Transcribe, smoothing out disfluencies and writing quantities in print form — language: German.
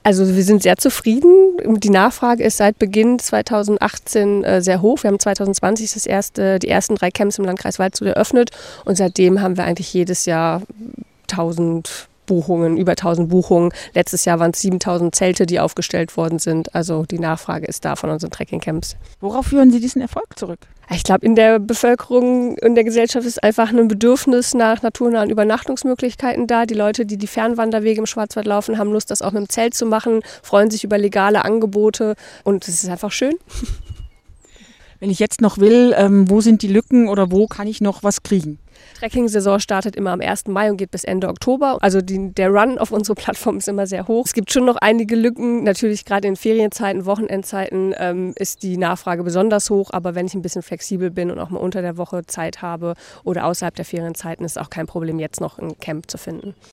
Also wir sind sehr zufrieden. Die Nachfrage ist seit Beginn 2018 sehr hoch. Wir haben 2020 die ersten 3 Camps im Landkreis Waldshut eröffnet und seitdem haben wir eigentlich jedes Jahr 1000 Buchungen, über 1000 Buchungen. Letztes Jahr waren es 7000 Zelte, die aufgestellt worden sind. Also die Nachfrage ist da von unseren Trekkingcamps. Worauf führen Sie diesen Erfolg zurück? Ich glaube, in der Bevölkerung, in der Gesellschaft ist einfach ein Bedürfnis nach naturnahen Übernachtungsmöglichkeiten da. Die Leute, die Fernwanderwege im Schwarzwald laufen, haben Lust, das auch mit dem Zelt zu machen, freuen sich über legale Angebote und es ist einfach schön. Wenn ich jetzt noch will, wo sind die Lücken oder wo kann ich noch was kriegen? Trekking-Saison startet immer am 1. Mai und geht bis Ende Oktober. Also der Run auf unsere Plattform ist immer sehr hoch. Es gibt schon noch einige Lücken. Natürlich gerade in Ferienzeiten, Wochenendzeiten ist die Nachfrage besonders hoch. Aber wenn ich ein bisschen flexibel bin und auch mal unter der Woche Zeit habe oder außerhalb der Ferienzeiten, ist auch kein Problem, jetzt noch ein Camp zu finden.